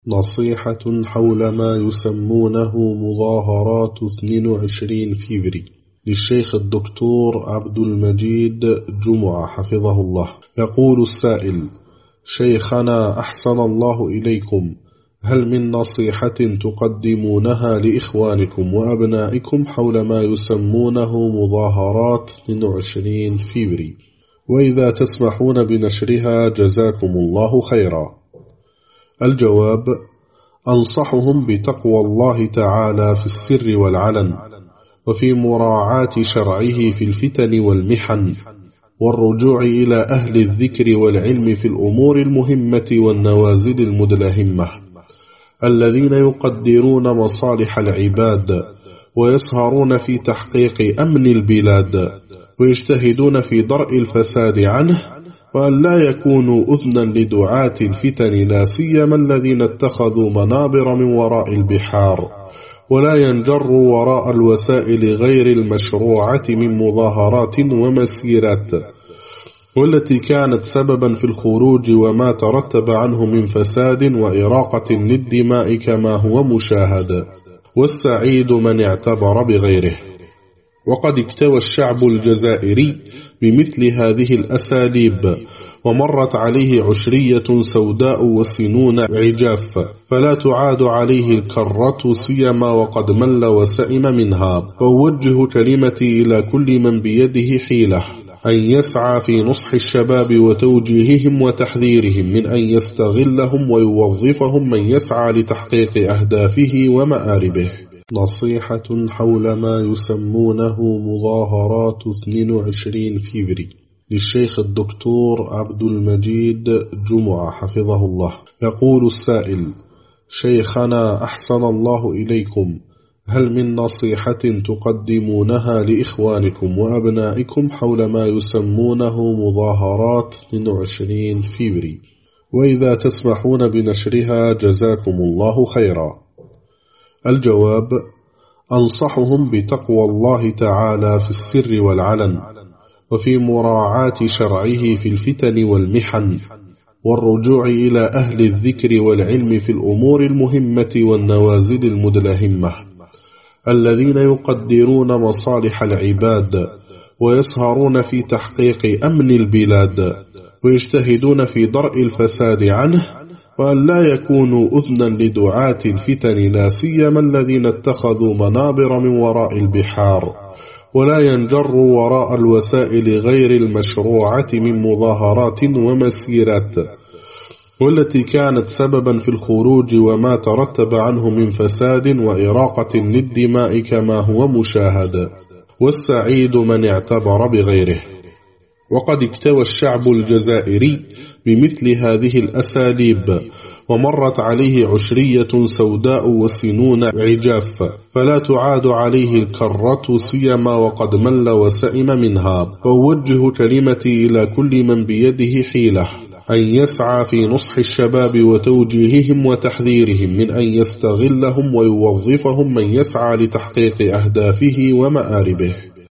نصيحة حول ما يسمونه مظاهرات 22 فيفري للشيخ الدكتور عبد المجيد جمعة حفظه الله. يقول السائل: شيخنا أحسن الله إليكم، هل من نصيحة تقدمونها لإخوانكم وأبنائكم حول ما يسمونه مظاهرات 22 فيفري؟ وإذا تسمحون بنشرها جزاكم الله خيرا. الجواب: أنصحهم بتقوى الله تعالى في السر والعلن، وفي مراعاة شرعه في الفتن والمحن، والرجوع إلى أهل الذكر والعلم في الأمور المهمة والنوازل المدلهمة، الذين يقدرون مصالح العباد ويسهرون في تحقيق أمن البلاد ويجتهدون في درء الفساد عنه، وأن لا يكونوا أذنا لدعاة الفتن، لا سيما الذين اتخذوا منابر من وراء البحار، ولا ينجروا وراء الوسائل غير المشروعة من مظاهرات ومسيرات، والتي كانت سببا في الخروج وما ترتب عنه من فساد وإراقة للدماء كما هو مشاهد، والسعيد من اعتبر بغيره. وقد اكتوى الشعب الجزائري بمثل هذه الأساليب، ومرت عليه عشرية سوداء وسنون عجاف، فلا تعاد عليه الكرة، سيما وقد مل وسئم منها. وأوجه كلمتي إلى كل من بيده حيلة أن يسعى في نصح الشباب وتوجيههم وتحذيرهم من أن يستغلهم ويوظفهم من يسعى لتحقيق أهدافه ومآربه. نصيحة حول ما يسمونه مظاهرات 22 فيفري للشيخ الدكتور عبد المجيد جمعة حفظه الله. يقول السائل: شيخنا أحسن الله إليكم، هل من نصيحة تقدمونها لإخوانكم وأبنائكم حول ما يسمونه مظاهرات 22 فيفري؟ وإذا تسمحون بنشرها جزاكم الله خيرا. الجواب: أنصحهم بتقوى الله تعالى في السر والعلن، وفي مراعاة شرعه في الفتن والمحن، والرجوع إلى أهل الذكر والعلم في الأمور المهمة والنوازل المدلهمة، الذين يقدرون مصالح العباد ويسهرون في تحقيق أمن البلاد ويجتهدون في درء الفساد عنه، وأن لا يكونوا أذنا لدعاة الفتن، لا سيما الذين اتخذوا منابر من وراء البحار، ولا ينجروا وراء الوسائل غير المشروعة من مظاهرات ومسيرات، والتي كانت سببا في الخروج وما ترتب عنه من فساد وإراقة للدماء كما هو مشاهد، والسعيد من اعتبر بغيره. وقد اكتوى الشعب الجزائري بمثل هذه الأساليب، ومرت عليه عشرية سوداء وسنون عجاف، فلا تعاد عليه الكرة، سيما وقد مل وسئم منها. وأوجه كلمتي إلى كل من بيده حيلة أن يسعى في نصح الشباب وتوجيههم وتحذيرهم من أن يستغلهم ويوظفهم من يسعى لتحقيق أهدافه ومآربه.